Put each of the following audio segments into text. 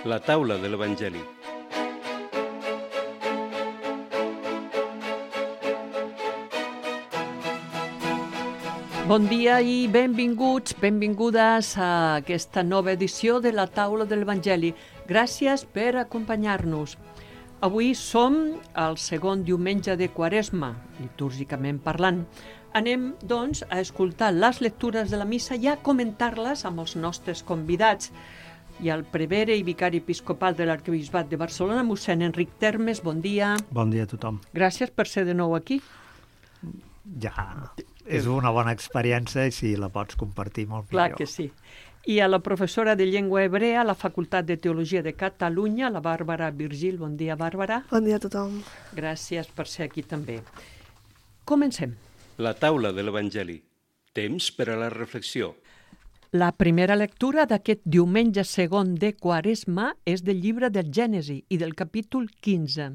La taula de l'Evangeli. Bon dia i benvinguts, benvingudes a aquesta nova edició de la taula de l'Evangeli. Gràcies per acompanyar-nos. Avui som al segon diumenge de Quaresma, litúrgicament parlant. Anem, doncs, a escoltar les lectures de la missa i a comentar-les amb els nostres convidats. I el prevere i vicari episcopal de l'Arquebisbat de Barcelona, mossèn Enric Termes, bon dia. Bon dia a tothom. Gràcies per ser de nou aquí. Ja, és una bona experiència i si la pots compartir molt millor. Clar que sí. I a la professora de llengua hebrea a la Facultat de Teologia de Catalunya, la Bàrbara Virgil. Bon dia, Bàrbara. Bon dia a tothom. Gràcies per ser aquí també. Comencem. La taula de l'Evangeli. Temps per a la reflexió. La primera lectura d'aquest diumenge segon de Quaresma és del llibre del Gènesi i del capítol 15.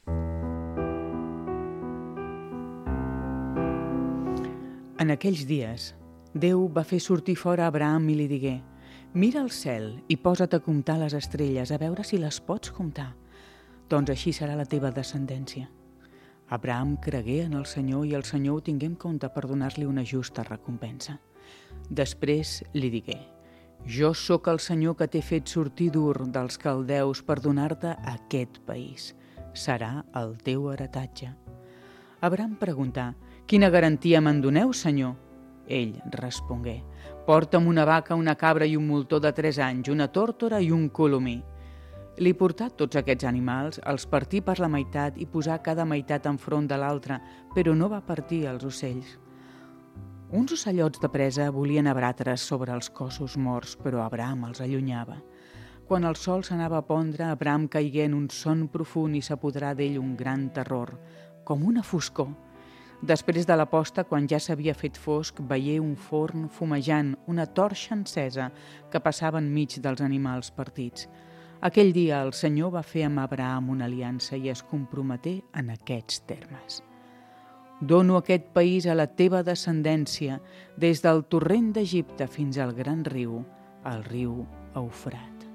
En aquells dies, Déu va fer sortir fora Abraham i li digué: «Mira el cel i posa't a comptar les estrelles, a veure si les pots comptar. Doncs així serà la teva descendència». Abraham cregué en el Senyor i el Senyor ho tingué en compte per donar-li una justa recompensa. Després li digué: «Jo sóc el Senyor que t'he fet sortir d'Ur dels caldeus per donar-te aquest país. Serà el teu heretatge». Abraham preguntà: «Quina garantia me'n doneu, Senyor?» Ell respongué: «Porta'm una vaca, una cabra i un moltó de 3 anys, una tórtora i un colomí». Li portà tots aquests animals, els partí per la meitat i posà cada meitat enfront de l'altra, però no va partir els ocells. Uns ocellots de presa volien abatre's sobre els cossos morts, però Abraham els allunyava. Quan el sol s'anava a pondre, Abraham caigué en un son profund i s'apoderà d'ell un gran terror, com una foscor. Després de la posta, quan ja s'havia fet fosc, veié un forn fumejant, una torxa encesa que passava enmig dels animals partits. Aquell dia el Senyor va fer amb Abraham una aliança i es comprometé en aquests termes: «Dono aquest país a la teva descendència, des del torrent d'Egipte fins al gran riu, el riu Eufrat».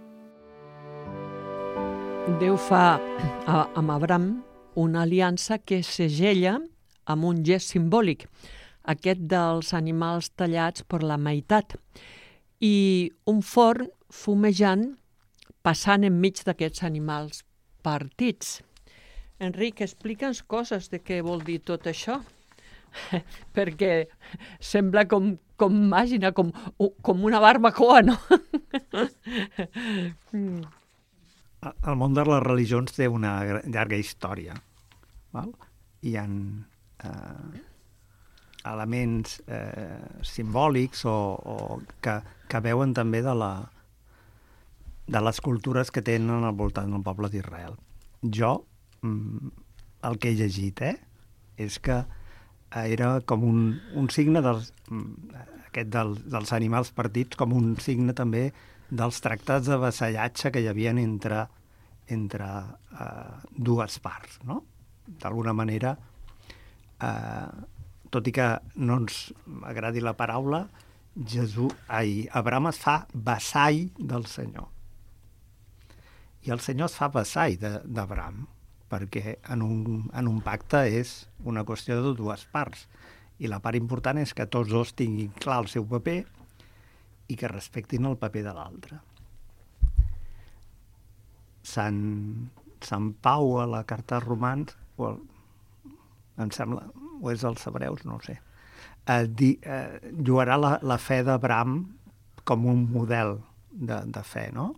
Déu fa amb Abraham una aliança que segella amb un gest simbòlic, aquest dels animals tallats per la meitat, i un forn fumejant passant enmig d'aquests animals partits. Enric, explica'ns coses de què vol dir tot això, perquè sembla com màgia, com una barbacoa, no? El món de les religions té una llarga història. Val? Hi ha elements simbòlics o que veuen també de les cultures que tenen al voltant del poble d'Israel. Jo, el que he llegit, és que era com un signe dels animals partits, com un signe també dels tractats de vassallatge que hi havia entre dues parts, no? D'alguna manera, tot i que no ens agradi la paraula, Abraham es fa vassall del Senyor. I el Senyor es fa vassall d'Abraham, perquè en un pacte és una qüestió de dues parts. I la part important és que tots dos tinguin clar el seu paper i que respectin el paper de l'altre. Sant Pau a la carta als Romans, em sembla, o és als Hebreus, no ho sé, lloarà la fe d'Abraham com un model de fe, no?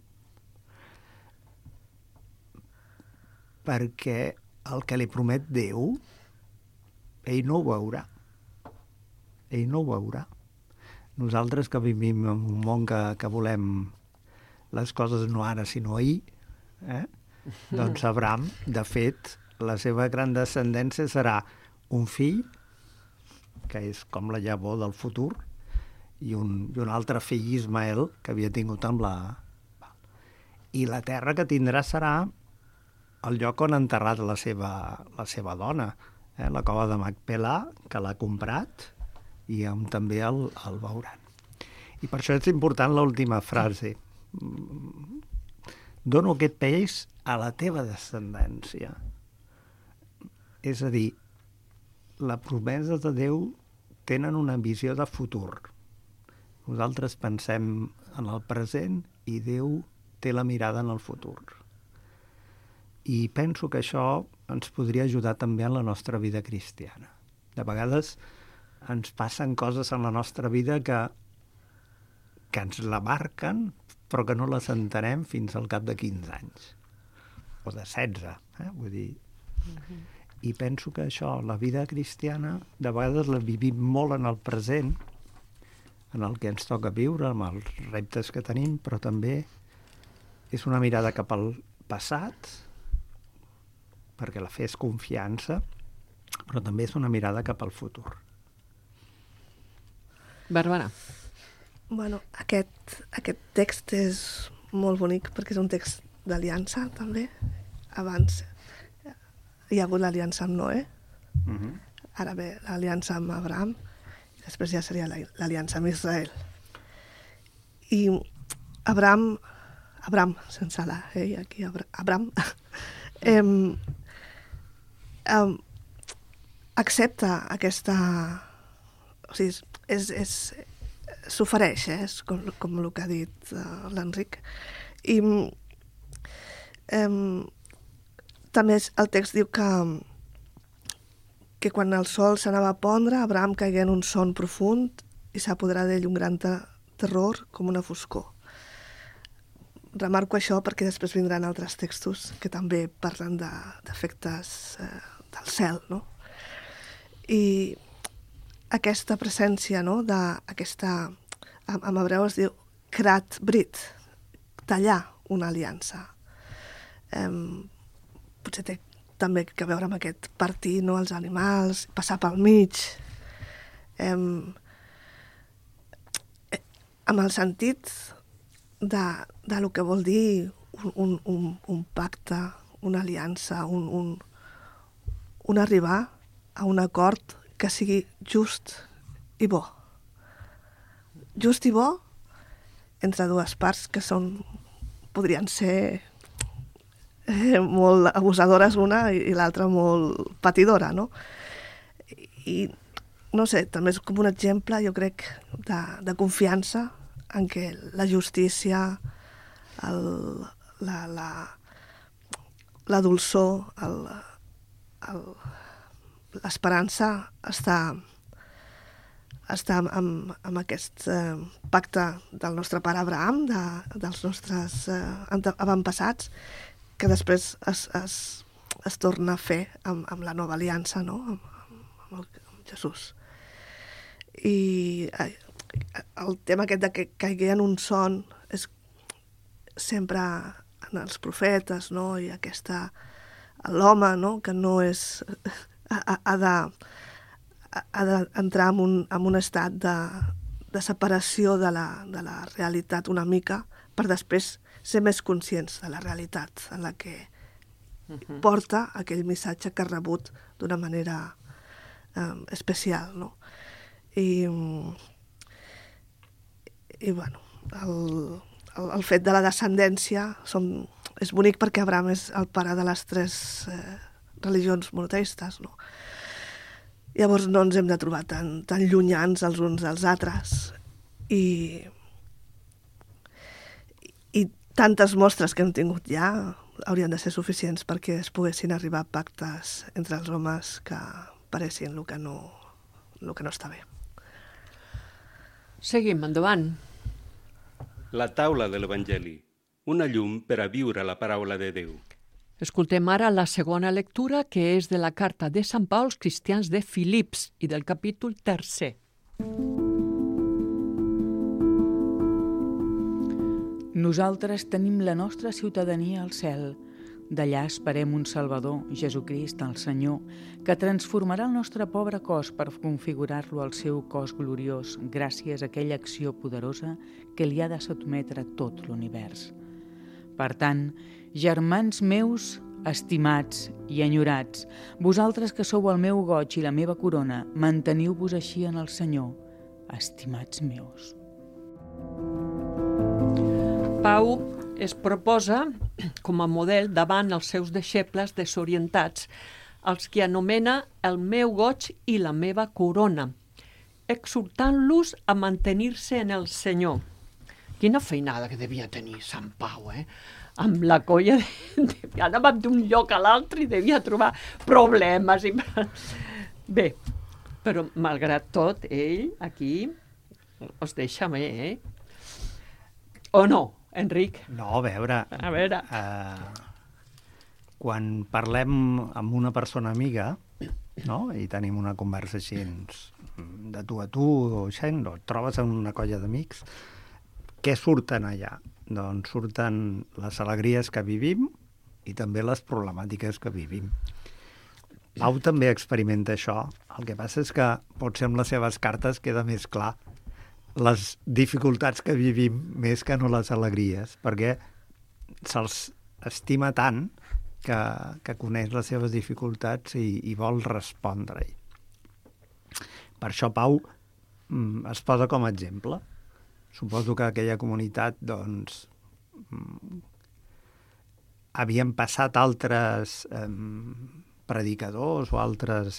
Perquè el que li promet Déu, ell no ho veurà. Ell no ho veurà. Nosaltres que vivim en un món que volem les coses no ara, sinó ahir, doncs Abraham, de fet, la seva gran descendència serà un fill, que és com la llavor del futur, i un altre fill, Ismael, que havia tingut amb la... I la terra que tindrà serà el lloc on ha enterrat la seva dona, la cova de Macpelà, que l'ha comprat, i on també el veuran. I per això és important l'última frase. dono aquest país a la teva descendència. És a dir, les promeses de Déu tenen una visió de futur. Nosaltres pensem en el present i Déu té la mirada en el futur. I penso que això ens podria ajudar també en la nostra vida cristiana. De vegades ens passen coses en la nostra vida que ens la marquen, però que no les entenem fins al cap de 15 anys. O de 16, vull dir. I penso que això, la vida cristiana, de vegades la vivim molt en el present, en el que ens toca viure, amb els reptes que tenim, però també és una mirada cap al passat, perquè la fe és confiança, però també és una mirada cap al futur. Bàrbara. Bueno, aquest text és molt bonic perquè és un text d'aliança, també. Abans hi ha hagut l'aliança amb Noé, ara ve l'aliança amb Abraham, i després ja seria l'aliança amb Israel. I Abraham, sense la aquí, Abraham, accepta aquesta... O sigui, s'ofereix, és com el que ha dit l'Enric. I també el text diu que quan el sol s'anava a pondre, Abraham caigué en un son profund i s'apoderà d'ell un gran terror com una foscor. Remarco això perquè després vindran altres textos que també parlen d'efectes del cel, no? I aquesta presència, no, en hebreu es diu krat brit, tallar una aliança. Potser té també a veure amb aquest partir, no, els animals, passar pel mig, amb el sentit de lo que vol dir un pacte, una aliança, un arribar a un acord que sigui just i bo. Just i bo entre dues parts que podrien ser molt abusadores una i l'altra molt patidora, no? I no sé, també és com un exemple, jo crec, de confiança en què la justícia, la dolçor, l'esperança està amb aquest pacte del nostre pare Abraham, dels nostres avantpassats, que després es torna a fer amb la nova aliança, no? amb Jesús. I el tema aquest de que caigui en un son és sempre en els profetes, no? I l'home, no? Que no és... ha d'entrar en un estat de separació de la realitat una mica per després ser més conscients de la realitat en la que porta aquell missatge que ha rebut d'una manera especial, no? I bueno, el fet de la descendència és bonic perquè Abraham és el pare de les 3 religions monoteistes, no? Llavors no ens hem de trobar tan llunyans els uns dels altres i tantes mostres que hem tingut ja haurien de ser suficients perquè es poguessin arribar a pactes entre els homes que paressin el que no està bé. Seguim, endavant. La taula de l'Evangeli, una llum per a viure la paraula de Déu. Escoltem ara la segona lectura, que és de la carta de Sant Pau als cristians de Filips i del capítol 3. Nosaltres tenim la nostra ciutadania al cel. D'allà esperem un Salvador, Jesucrist, el Senyor, que transformarà el nostre pobre cos per configurar-lo al seu cos gloriós gràcies a aquella acció poderosa que li ha de sotmetre tot l'univers. Per tant, germans meus, estimats i enyorats, vosaltres que sou el meu goig i la meva corona, manteniu-vos així en el Senyor, estimats meus. Pau es proposa com a model davant els seus deixebles desorientats, els que anomena el meu goig i la meva corona, exhortant-los a mantenir-se en el Senyor. Quina feinada que devia tenir Sant Pau, Amb la colla, anàvem d'un lloc a l'altre i devia trobar problemes. Bé, però malgrat tot, ell aquí els deixa bé, O no, Enric? No, a veure... Quan parlem amb una persona amiga, no?, i tenim una conversa així de tu a tu, o així, no? Et trobes en una colla d'amics, què surten allà? Doncs surten les alegries que vivim i també les problemàtiques que vivim. Pau també experimenta això. El que passa és que potser amb les seves cartes queda més clar les dificultats que vivim més que no les alegries, perquè se'ls estima tant que coneix les seves dificultats i vol respondre-hi. Per això Pau es posa com a exemple. Suposo que aquella comunitat, doncs, havien passat altres predicadors o altres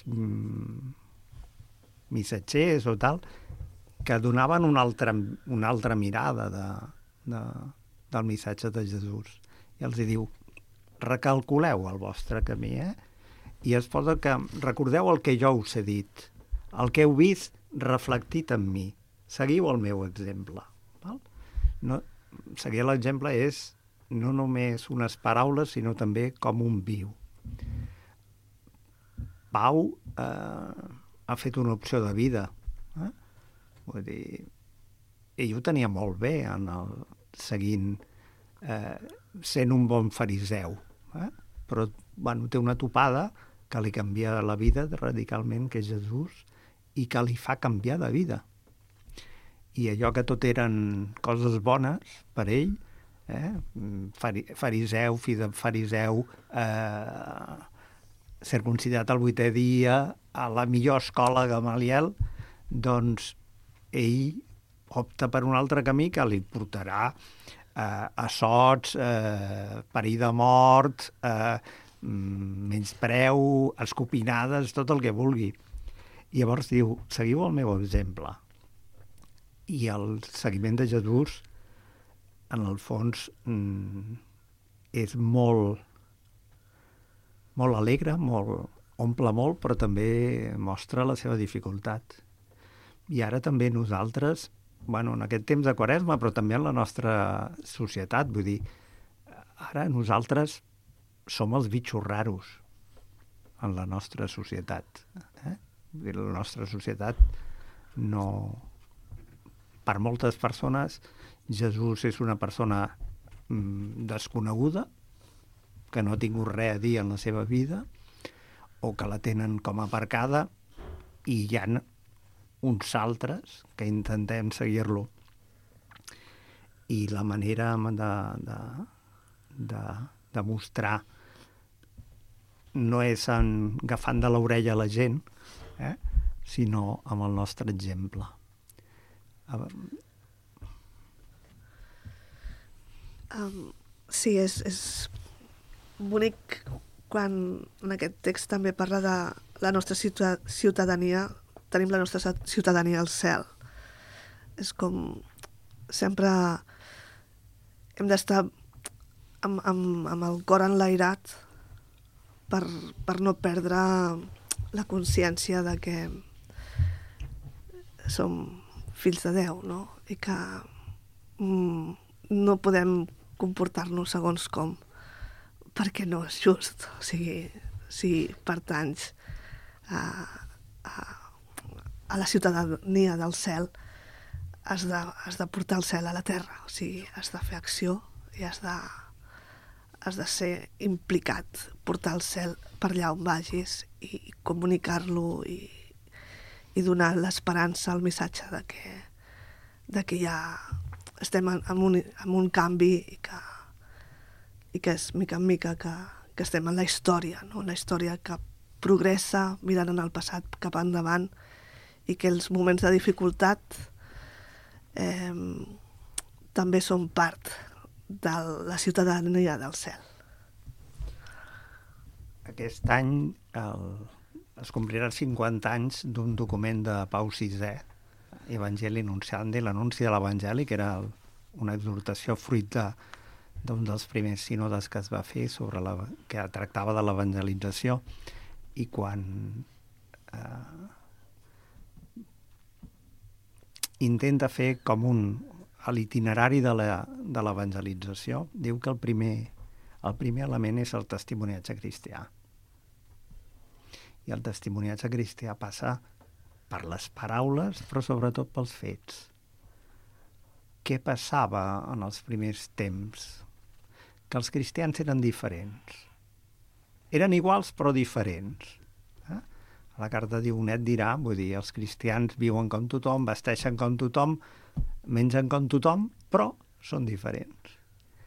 missatgers o tal, que donaven una altra mirada del missatge de Jesús. I els diu, recalculeu el vostre camí, i es posa que recordeu el que jo us he dit, el que heu vist reflectit en mi. Seguiu el meu exemple. Val? No, seguir l'exemple és no només unes paraules, sinó també com un viu. Pau ha fet una opció de vida. Vull dir, ell ho tenia molt bé seguint, sent un bon fariseu. Però bueno, té una topada que li canvia la vida radicalment, que és Jesús, i que li fa canviar de vida. I allò que tot eren coses bones per ell, fariseu, fill de fariseu, circumcidat al 8è dia, a la millor escola Gamaliel, doncs ell opta per un altre camí que li portarà assots, perill de mort, menyspreu, escopinades, tot el que vulgui. I llavors diu, seguiu el meu exemple. I el seguiment de Jesús, en el fons, és molt alegre, omple molt, però també mostra la seva dificultat. I ara també nosaltres, en aquest temps de Quaresma, però també en la nostra societat, vull dir, ara nosaltres som els bitxos raros en la nostra societat. Vull dir, la nostra societat no... Per moltes persones, Jesús és una persona desconeguda, que no ha tingut res a dir en la seva vida, o que la tenen com aparcada, i hi ha uns altres que intentem seguir-lo. I la manera de mostrar no és agafant de l'orella la gent, sinó amb el nostre exemple. Sí, és bonic quan en aquest text també parla de la nostra ciutadania, tenim la nostra ciutadania al cel. És com sempre hem d'estar amb el cor enlairat per no perdre la consciència de que som fills de Déu, no? I que no podem comportar-nos segons com, perquè no és just. O sigui, si pertanys a la ciutadania del cel, has de portar el cel a la terra. O sigui, has de fer acció i has de ser implicat, portar el cel per allà on vagis i comunicar-lo i donar l'esperança, el missatge de que ja estem en un canvi i que és mica en mica que estem en la història, no? La història que progressa mirant en el passat cap endavant i que els moments de dificultat també són part de la ciutadania del cel. Aquest any es compliran 50 anys d'un document de Pau VI, Evangelii Nuntiandi, l'anunci de l'Evangeli, que era una exhortació fruit d'un dels primers sínodes que es va fer que tractava de l'evangelització, i quan intenta fer com l'itinerari de l'evangelització, diu que el primer element és el testimoniatge cristià. I el testimoniatge cristià passa per les paraules, però sobretot pels fets. Què passava en els primers temps? Que els cristians eren diferents. Eren iguals, però diferents. A la carta d'Ionet dirà, vull dir, els cristians viuen com tothom, vesteixen com tothom, mengen com tothom, però són diferents.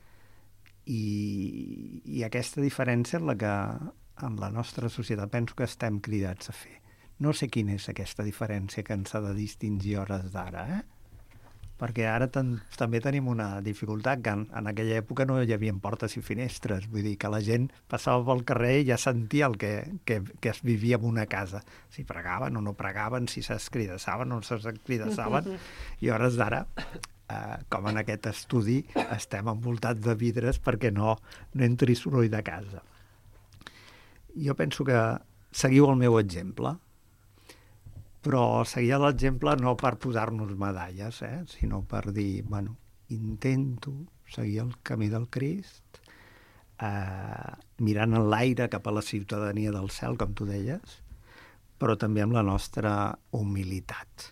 I aquesta diferència és la que en la nostra societat penso que estem cridats a fer. No sé quina és aquesta diferència que ens ha de distingir hores d'ara, perquè ara també tenim una dificultat que en aquella època no hi havia portes i finestres, vull dir que la gent passava pel carrer i ja sentia el que es vivia en una casa, si pregaven o no pregaven, si s'escridassaven o no s'escridassaven, i hores d'ara, com en aquest estudi, estem envoltats de vidres perquè no entri soroll de casa. Jo penso que seguiu el meu exemple, però seguir l'exemple no per posar-nos medalles, sinó per dir, bueno, intento seguir el camí del Crist, mirant en l'aire cap a la ciutadania del cel, com tu deies, però també amb la nostra humilitat.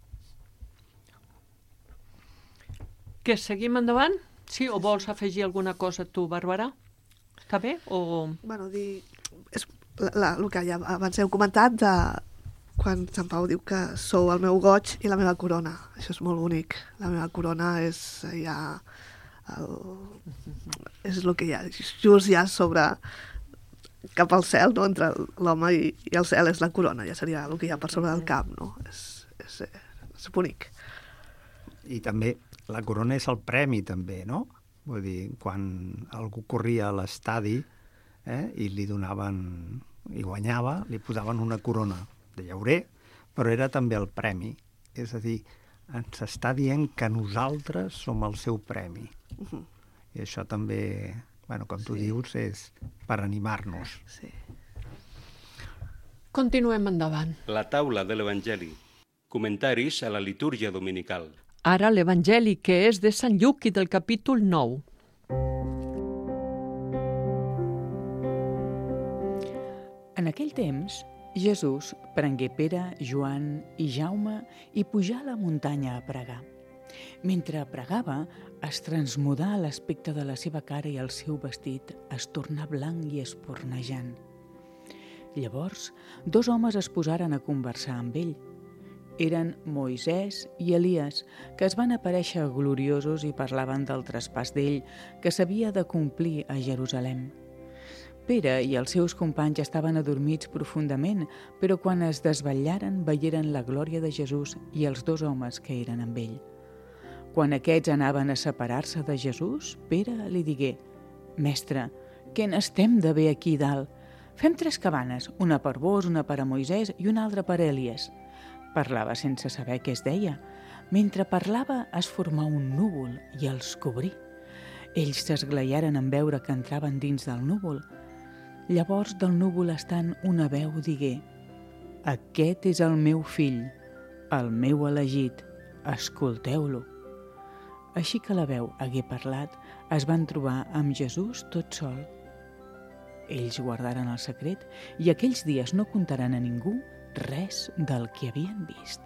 Que seguim endavant? Sí, o vols afegir alguna cosa tu, Bàrbara? Està bé? Bueno, és el que ja abans heu comentat de quan Sant Pau diu que sou el meu goig i la meva corona. Això és molt bonic. La meva corona és ja és el que hi ha, just ja sobre cap al cel, no? Entre l'home i el cel és la corona, ja seria el que hi ha per sobre del cap, no? És bonic. I també la corona és el premi, també, no? Vull dir, quan algú corria a l'estadi i li donaven, i guanyava, li posaven una corona de llaurer, però era també el premi. És a dir, ens està dient que nosaltres som el seu premi. I això també, bueno, com tu dius, és per animar-nos. Sí. Continuem endavant. La taula de l'Evangeli. Comentaris a la litúrgia dominical. Ara l'Evangeli, que és de Sant Lluc i del capítol 9. En aquell temps, Jesús prengué Pere, Joan i Jaume i pujà a la muntanya a pregar. Mentre pregava, es transmudà l'aspecte de la seva cara i el seu vestit es tornà blanc i espornejant. Llavors, 2 homes es posaren a conversar amb ell. Eren Moisès i Elies, que es van aparèixer gloriosos i parlaven del traspàs d'ell que s'havia de complir a Jerusalem. Pere i els seus companys estaven adormits profundament, però quan es desvetllaren veieren la glòria de Jesús i els 2 homes que eren amb ell. Quan aquests anaven a separar-se de Jesús, Pere li digué: «Mestre, què n'estem de bé aquí dalt? Fem 3 cabanes, una per vos, una per a Moisès i una altra per a Elies». Parlava sense saber què es deia. Mentre parlava es formà un núvol i els cobrí. Ells s'esglaiaren en veure que entraven dins del núvol. Llavors del núvol estant una veu digué: «Aquest és el meu fill, el meu elegit, escolteu-lo». Així que la veu hagué parlat, es van trobar amb Jesús tot sol. Ells guardaren el secret i aquells dies no contaran a ningú res del que havien vist.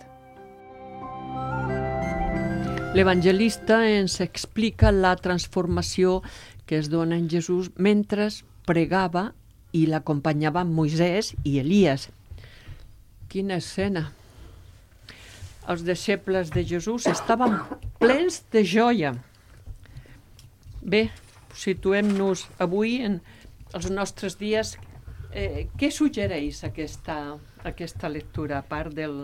L'evangelista ens explica la transformació que es dona en Jesús mentre pregava i l'acompanyaven Moisès i Elies. Quina escena! Els deixebles de Jesús estaven plens de joia. Bé, situem-nos avui en els nostres dies. Què suggereix aquesta lectura, a part del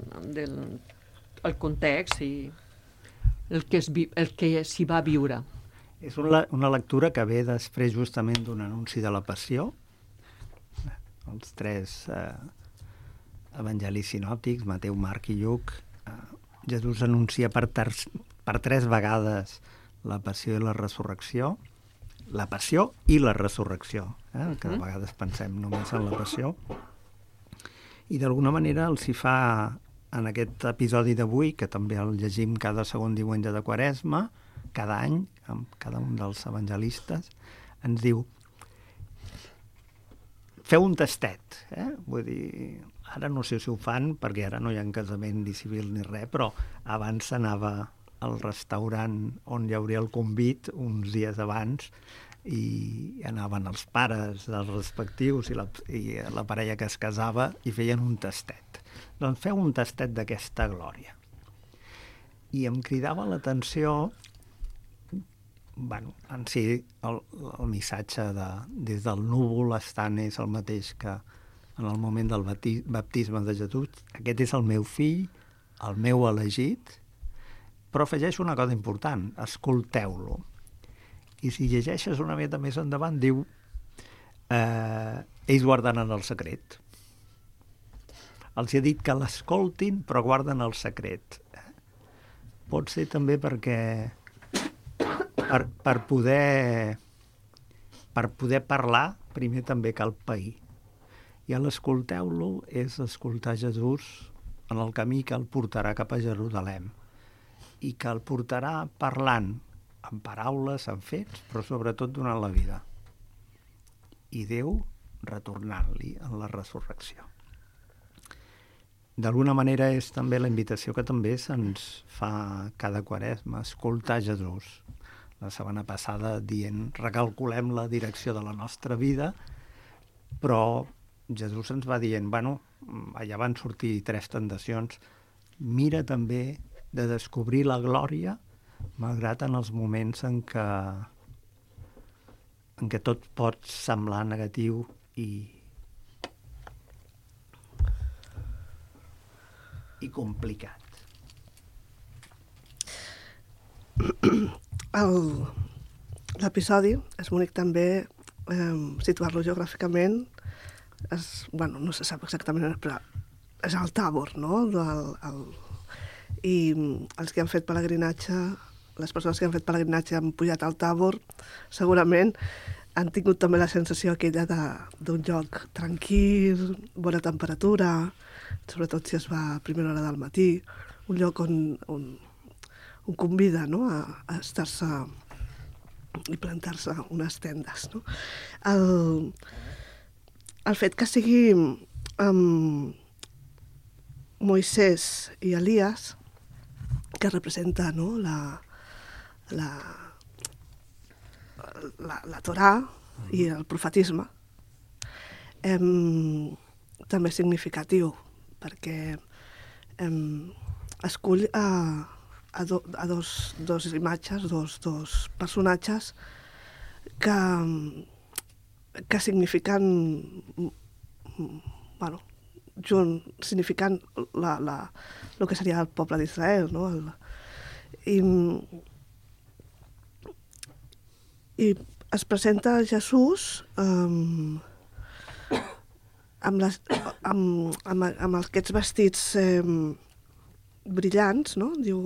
context i el que s'hi va viure? És una lectura que ve després justament d'un anunci de la Passió. Els 3 evangelis sinòptics, Mateu, Marc i Lluc, Jesús anuncia per 3 vegades la Passió i la Resurrecció. La Passió i la Resurrecció, que de vegades pensem només en la Passió. I d'alguna manera els hi fa, en aquest episodi d'avui, que també el llegim cada segon diumenge de Quaresma, cada any, amb cada un dels evangelistes, ens diu: feu un tastet, Vull dir, ara no sé si ho fan, perquè ara no hi ha casament ni civil ni res, però abans s'anava al restaurant on hi hauria el convit uns dies abans i anaven els pares dels respectius i la parella que es casava i feien un tastet. Doncs feu un tastet d'aquesta glòria. I em cridava l'atenció, en si el missatge des del núvol estant és el mateix que en el moment del baptisme de Jesús. Aquest és el meu fill, el meu elegit, però afegeixo una cosa important: escolteu-lo. I si llegeixes una mica més endavant, diu ells guarden el secret. Els he dit que l'escoltin, però guarden el secret. Pot ser també perquè per poder parlar, primer també cal pair. I l'escolteu-lo és escoltar Jesús en el camí que el portarà cap a Jerusalem i que el portarà parlant amb paraules, amb fets, però sobretot donant la vida. I Déu retornant-li en la resurrecció. D'alguna manera és també la invitació que també se'ns fa cada Quaresma, escoltar Jesús. La setmana passada dient, recalculem la direcció de la nostra vida, però Jesús ens va dient, allà van sortir 3 tentacions, mira també de descobrir la glòria, malgrat en els moments en què tot pot semblar negatiu i complicat. L'episodi és bonic també situar-lo geogràficament. No se sap exactament, però és al Tàbor, no? I els que han fet pelegrinatge, les persones que han fet pelegrinatge han pujat al Tàbor, segurament han tingut també la sensació aquella d'un lloc tranquil, bona temperatura, sobretot si es va a primera hora del matí, un lloc on convida, no?, a estar-se i plantar-se unes tendes, no? El fet que sigui Moisès i Elies, que representa, no?, la Torà i el profetisme, també és significatiu, perquè escull a dos imatges, dos personatges que signifiquen, significant el que seria el poble d'Israel, no? I es presenta Jesús amb aquests vestits brillants, no? Diu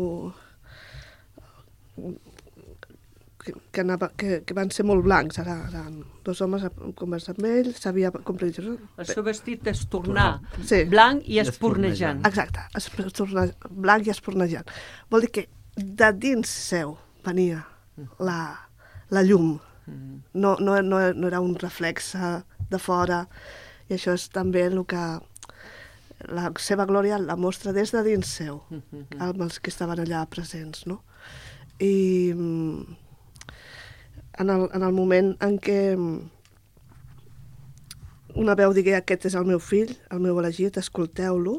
que van ser molt blancs. Ara eren 2 homes conversant amb ell, sabia com predir. El seu vestit és tornar sí, blanc i espurnejant. Exacte, blanc i espurnejant. Vol dir que de dins seu venia la llum. No era un reflex de fora, i això és també el que la seva glòria la mostra des de dins seu, amb els que estaven allà presents, no? I en el moment en què una veu digui aquest és el meu fill, el meu elegit, escolteu-lo,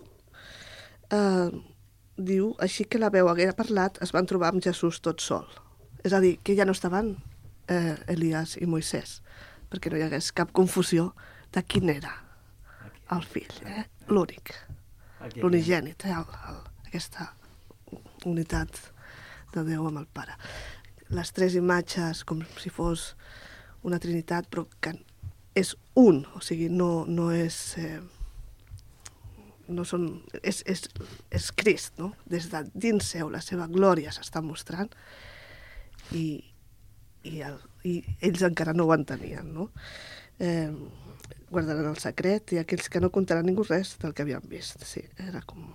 diu, així que la veu haguera parlat, es van trobar amb Jesús tot sol. És a dir, que ja no estaven Elies i Moisès, perquè no hi hagués cap confusió de quin era el fill, l'únic, l'unigènit, aquesta unitat de Déu amb el Pare. les tres imatges com si fos una trinitat, però que és un, o sigui, no és... no són... És Crist, no? Des de dins seu, la seva glòria s'està mostrant i ells encara no ho entenien, no? Guardaran el secret i aquells que no contaran ningú res del que havien vist. Sí, era com...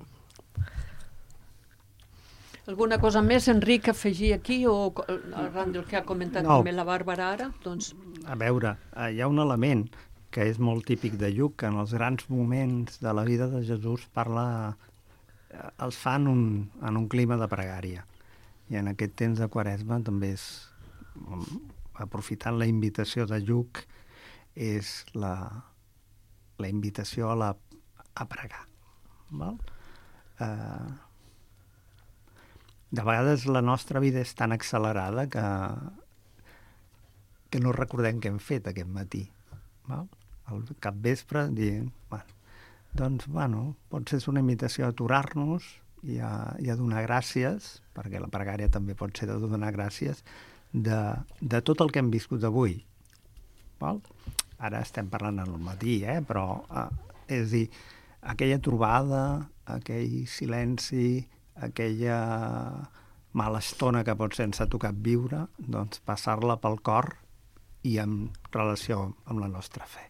Alguna cosa més, Enric, afegir aquí o arran del que ha comentat també la Bàrbara ara? Doncs... A veure, hi ha un element que és molt típic de Lluc, que en els grans moments de la vida de Jesús els fa en un clima de pregària. I en aquest temps de Quaresma també és, aprofitant la invitació de Lluc, és la invitació a pregar. Val? De vegades la nostra vida és tan accelerada que no recordem què hem fet aquest matí. Val? Al capvespre dient, potser és una invitació a aturar-nos i a donar gràcies, perquè la pregària també pot ser de donar gràcies, de tot el que hem viscut avui. Val? Ara estem parlant al matí, però és a dir, aquella trobada, aquell silenci, aquella mala estona que pot ser ens ha tocat viure, doncs passar-la pel cor i en relació amb la nostra fe.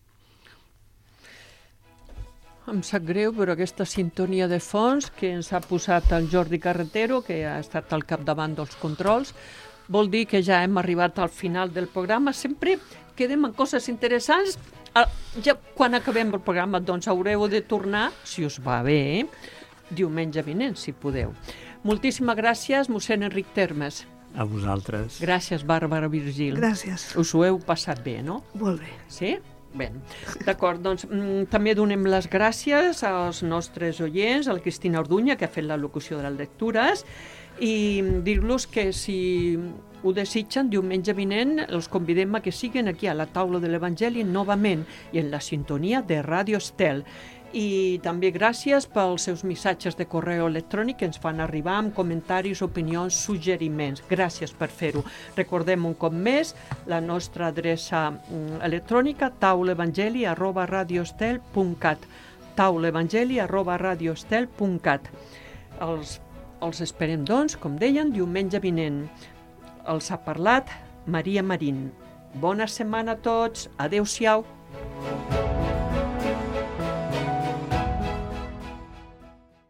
Em sap greu, però aquesta sintonia de fons que ens ha posat el Jordi Carretero, que ha estat al capdavant dels controls, vol dir que ja hem arribat al final del programa. Sempre quedem en coses interessants. Ja quan acabem el programa, doncs haureu de tornar, si us va bé, diumenge vinent, si podeu. Moltíssimes gràcies, mossèn Enric Termes. A vosaltres. Gràcies, Bàrbara Virgili. Gràcies. Us ho heu passat bé, no? Molt bé. Sí? Bé, d'acord, doncs també donem les gràcies als nostres oients, a la Cristina Orduña, que ha fet la locució de les lectures, i dir-los que si ho desitgen, diumenge vinent els convidem a que siguin aquí a la taula de l'Evangeli novament i en la sintonia de Ràdio Estel. I també gràcies pels seus missatges de correu electrònic que ens fan arribar amb comentaris, opinions, suggeriments. Gràcies per fer-ho. Recordem un cop més la nostra adreça electrònica taulaevangeli@radioestel.cat taulaevangeli@radioestel.cat. Els esperem, doncs, com deien, diumenge vinent. Els ha parlat Maria Marín. Bona setmana a tots. Adéu-siau.